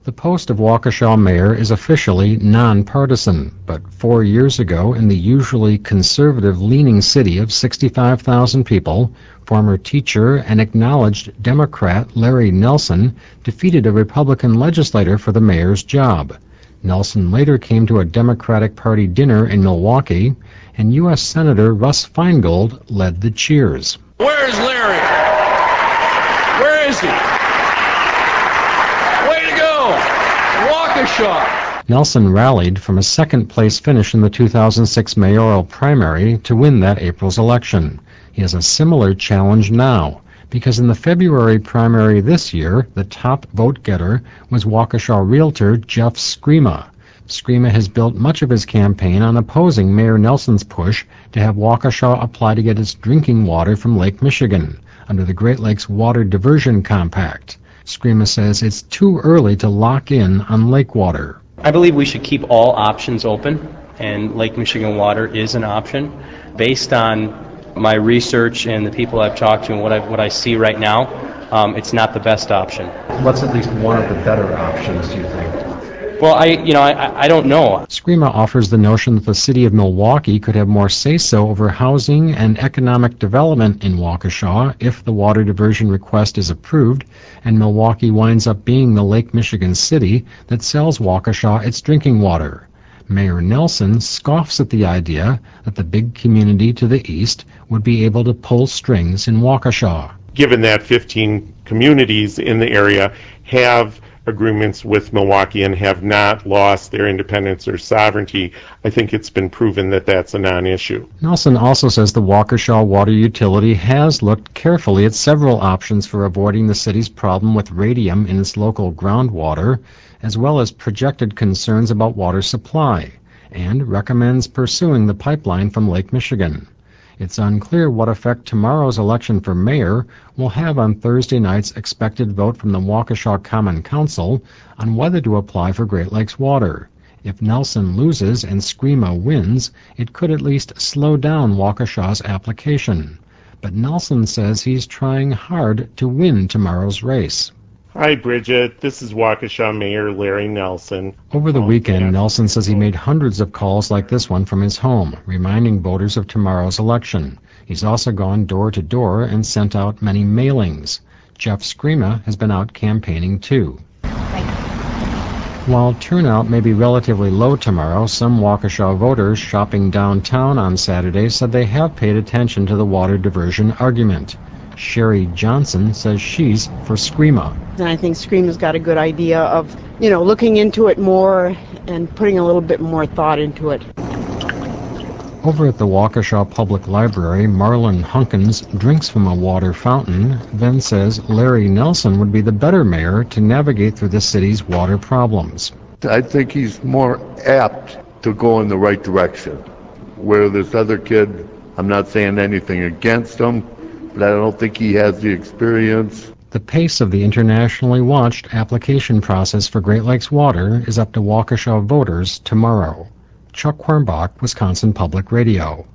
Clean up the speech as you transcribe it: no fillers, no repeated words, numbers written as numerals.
The post of Waukesha mayor is officially nonpartisan, but 4 years ago, in the usually conservative-leaning city of 65,000 people, former teacher and acknowledged Democrat Larry Nelson defeated a Republican legislator for the mayor's job. Nelson later came to a Democratic Party dinner in Milwaukee, and U.S. Senator Russ Feingold led the cheers. Where is Larry? Where is he? Way to go! Waukesha! Nelson rallied from a second-place finish in the 2006 mayoral primary to win that April's election. He has a similar challenge now, because in the February primary this year, the top vote-getter was Waukesha realtor Jeff Skrema. Skrema has built much of his campaign on opposing Mayor Nelson's push to have Waukesha apply to get its drinking water from Lake Michigan under the Great Lakes Water Diversion Compact. Skrema says it's too early to lock in on lake water. I believe we should keep all options open, and Lake Michigan water is an option. Based on my research and the people I've talked to and what I see right now, it's not the best option. What's at least one of the better options, do you think? Well, I don't know. Skrema offers the notion that the city of Milwaukee could have more say-so over housing and economic development in Waukesha if the water diversion request is approved, and Milwaukee winds up being the Lake Michigan city that sells Waukesha its drinking water. Mayor Nelson scoffs at the idea that the big community to the east would be able to pull strings in Waukesha. Given that 15 communities in the area have agreements with Milwaukee and have not lost their independence or sovereignty, I think it's been proven that that's a non-issue. Nelson also says the Waukesha Water Utility has looked carefully at several options for avoiding the city's problem with radium in its local groundwater, as well as projected concerns about water supply, and recommends pursuing the pipeline from Lake Michigan. It's unclear what effect tomorrow's election for mayor will have on Thursday night's expected vote from the Waukesha Common Council on whether to apply for Great Lakes water. If Nelson loses and Skrema wins, it could at least slow down Waukesha's application. But Nelson says he's trying hard to win tomorrow's race. Hi, Bridget. This is Waukesha Mayor Larry Nelson. Over the weekend, Nelson says he made hundreds of calls like this one from his home, reminding voters of tomorrow's election. He's also gone door to door and sent out many mailings. Jeff Skrema has been out campaigning too. While turnout may be relatively low tomorrow, some Waukesha voters shopping downtown on Saturday said they have paid attention to the water diversion argument. Sherry Johnson says she's for Skrema. And I think Skrema's got a good idea of, looking into it more and putting a little bit more thought into it. Over at the Waukesha Public Library, Marlon Hunkins drinks from a water fountain, then says Larry Nelson would be the better mayor to navigate through the city's water problems. I think he's more apt to go in the right direction. Where this other kid, I'm not saying anything against him, but I don't think he has the experience. The pace of the internationally watched application process for Great Lakes water is up to Waukesha voters tomorrow. Chuck Quirmbach, Wisconsin Public Radio.